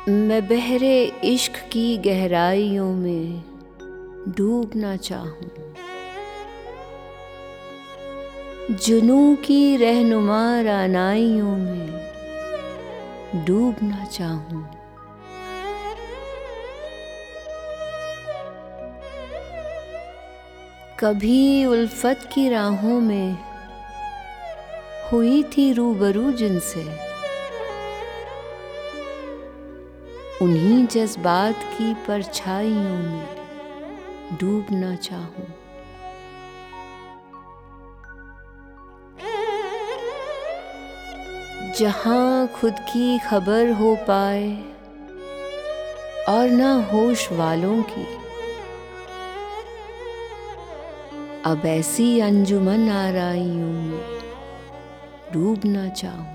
मैं बहरे इश्क की गहराइयों में डूबना चाहूं, जुनू की रहनुमा रानाइयों में डूबना चाहूं। कभी उल्फत की राहों में हुई थी रूबरू जिनसे, उन्हीं जज्बात की परछाइयों में डूबना चाहूं। जहां खुद की खबर हो पाए और ना होश वालों की, अब ऐसी अंजुमन आराइयों में डूबना चाहूं।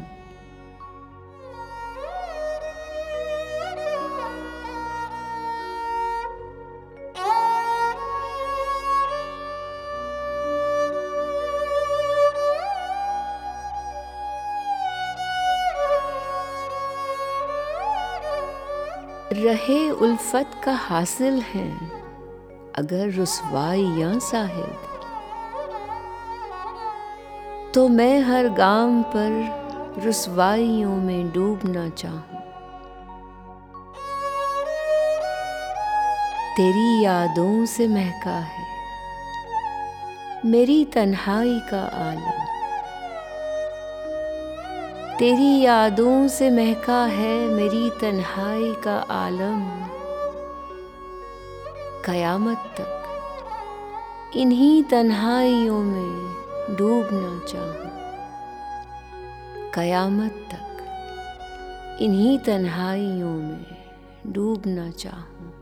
रहे उल्फत का हासिल है अगर रुसवाइयां साहिब, तो मैं हर गाम पर रुसवाइयों में डूबना चाहूं। तेरी यादों से महका है मेरी तन्हाई का आलम, तेरी यादों से महका है मेरी तन्हाई का आलम। कयामत तक इन्हीं तन्हाइयों में डूबना चाहूं। कयामत तक इन्हीं तन्हाइयों में डूबना चाहूं।